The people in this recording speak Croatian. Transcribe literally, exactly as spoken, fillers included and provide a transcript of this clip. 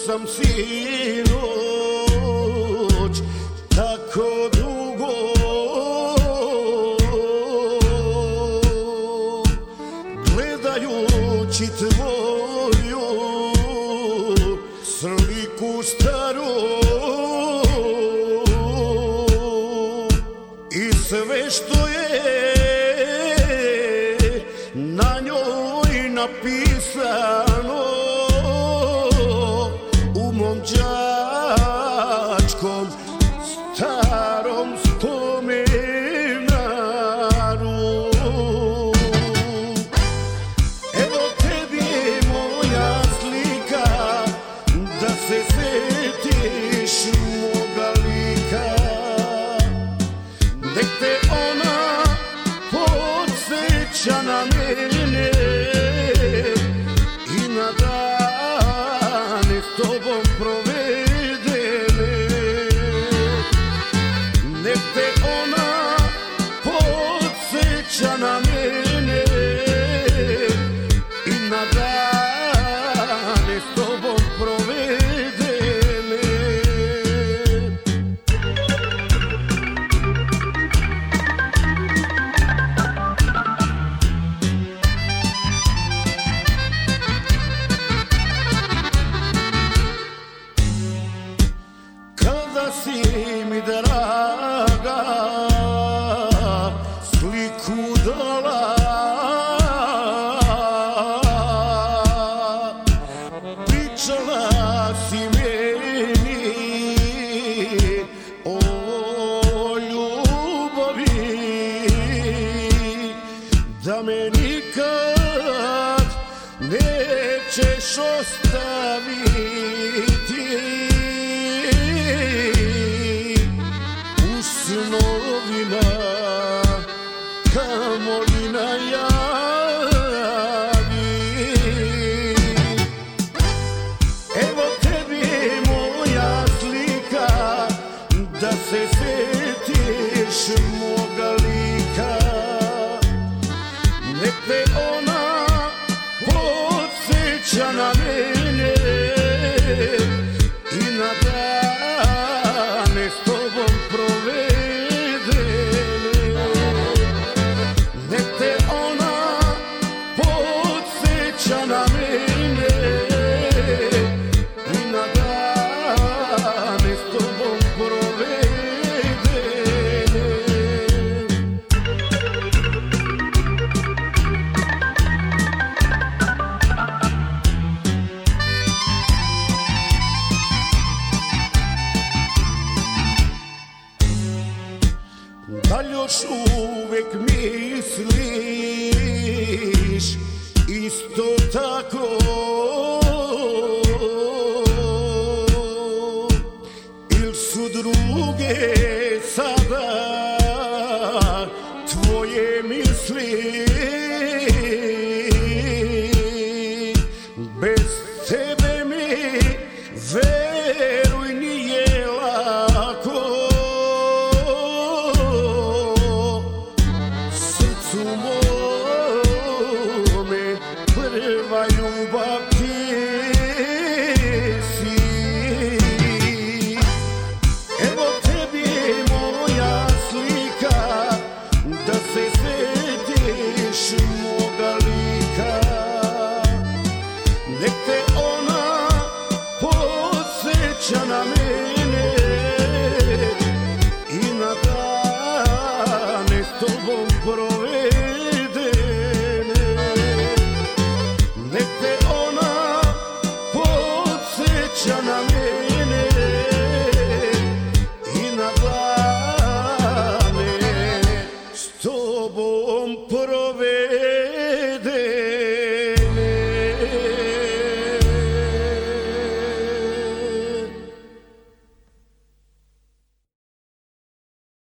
sam sinoć tako dugo, gledajući tvoju sliku staru i sve što je na njoj napisano u mom đačkom starom spomenaru. Evo tebi moja slika, da se setiš moga lika, nek te ona podsjeća na mene i na dane s tobom provedene. Nek te ona podsjeća na mene i na dane s tobom provedene. Kada si mi draga sliku dala, pričala si meni o ljubavi, da me nikad nećeš ostaviti. U snovima kamoli najavi. Evo tebi moja slika, da se setiš moga lika, nek te ona podsjeća na mene i na dane s tobom provedene. Nek te ona podsjeća na mene i na dane s tobom provedene. Da li još uvek misliš isto tako, ili su druge sada tvoje misli? Bez tebe mi, veruj, nije lako. Srcu mome prva ljubav ti si. Evo tebi moja slika, da se setiš moga lika, nek te ona podsjeća na mene i na dane s tobom provedene. Nek te ona podsjeća na mene i na dane s tobom provedene.